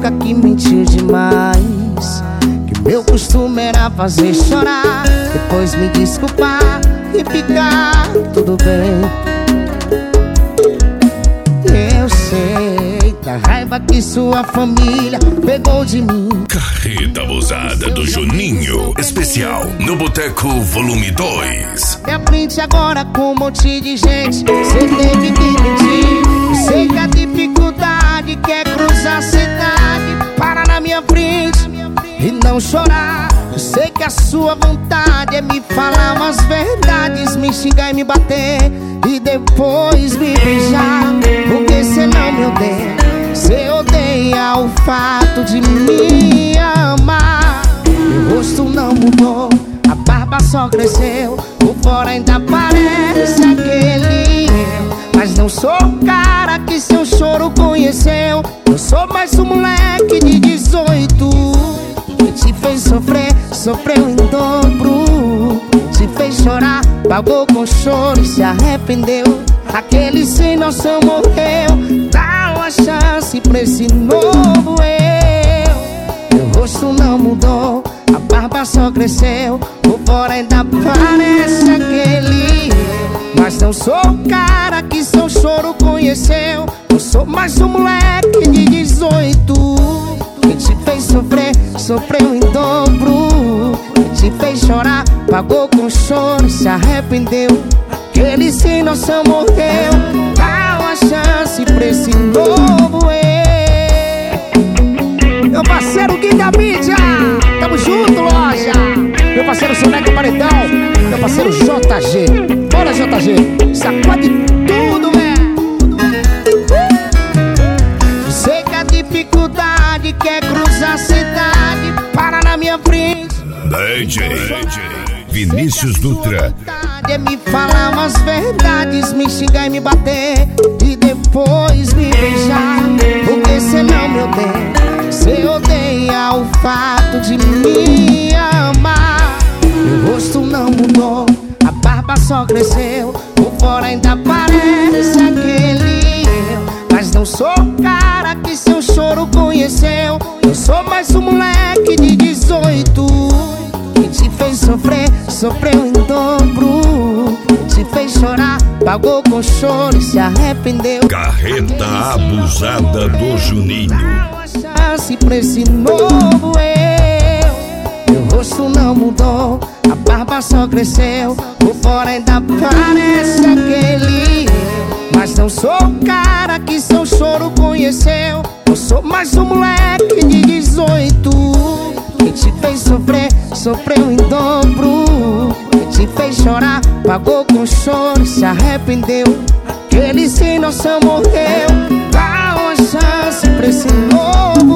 boca que mentiu demais, que meu costume era fazer chorar, depois me desculpar e ficar tudo bem. Eu sei da raiva que sua família pegou de mim. Carreta abusada do Juninho, especial no Boteco Volume 2. Me aprende agora com um monte de gente, cê teve que mentir. Eu sei que a dificuldade quer cruzar a cidade, parar na minha frente e não chorar. Eu sei que a sua vontade é me falar umas verdades, me xingar e me bater e depois me beijar. Porque cê não me odeia, cê odeia o fato de me amar. Meu rosto não mudou, a barba só cresceu, por fora ainda parece aquele eu. Mas não sou o cara que seu choro conheceu. Eu sou mais um moleque de 18 que te fez sofrer, sofreu em dobro. Te fez chorar, pagou com choro e se arrependeu. Aquele sem noção morreu, dá uma chance pra esse novo eu. Meu rosto não mudou, a barba só cresceu, por fora ainda parece aquele eu. Mas não sou o cara que seu choro conheceu. Eu sou mais um moleque de 18 que te fez sofrer, sofreu em dobro. Te fez chorar, pagou com choro e se arrependeu. Aquele sem noção morreu, dá uma chance pra esse novo eu. Meu parceiro Gui da mídia, tamo junto, loja. Meu parceiro Soneca Paredão, meu parceiro JG. Bora, JG, sacode tudo, Eu sei que a dificuldade quer cruzar a cidade, para na minha frente. DJ Vinícius Dutra. É me falar umas verdades, me xingar e me bater e depois me beijar. Porque cê não me odeia, cê odeia o fato de me amar. Meu rosto não mudou, a barba só cresceu, por fora ainda parece aquele eu. Mas não sou o cara que seu choro conheceu. Eu sou mais um moleque de 18 que te fez sofrer, sofreu em dobro. Te fez chorar, pagou com choro e se arrependeu. Carreta abusada do Juninho. Dá uma chance pra esse novo eu. Meu rosto não mudou, a barba só cresceu, por fora ainda parece aquele eu. Mas não sou o cara que seu choro conheceu. Eu sou mais um moleque de 18 que te fez sofrer, sofreu em dobro. Te fez chorar, pagou com choro e se arrependeu. Aquele sem noção morreu, dá uma chance pra esse novo